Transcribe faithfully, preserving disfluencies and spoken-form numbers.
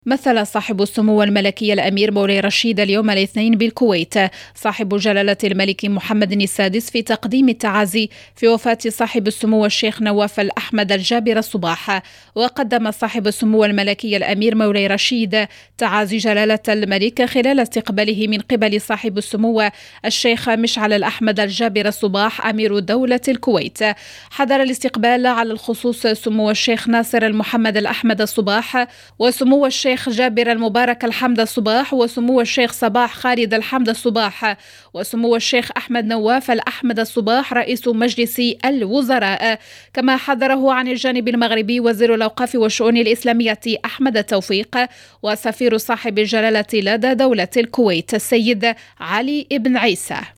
مثل صاحب السمو الملكي الأمير مولاي رشيد اليوم الاثنين بالكويت صاحب جلالة الملك محمد السادس في تقديم التعازي في وفاة صاحب السمو الشيخ نواف الأحمد الجابر الصباح. وقدم صاحب السمو الملكي الأمير مولاي رشيد تعازي جلالة الملك خلال استقباله من قبل صاحب السمو الشيخ مشعل الأحمد الجابر الصباح أمير دولة الكويت. حضر الاستقبال على الخصوص سمو الشيخ ناصر المحمد الأحمد الصباح وسمو الشيخ الشيخ جابر المبارك الحمد الصباح وسمو الشيخ صباح خالد الحمد الصباح وسمو الشيخ أحمد نواف الأحمد الصباح رئيس مجلس الوزراء. كما حضره عن الجانب المغربي وزير الأوقاف والشؤون الإسلامية أحمد التوفيق وسفير صاحب الجلالة لدى دولة الكويت السيد علي بن عيسى.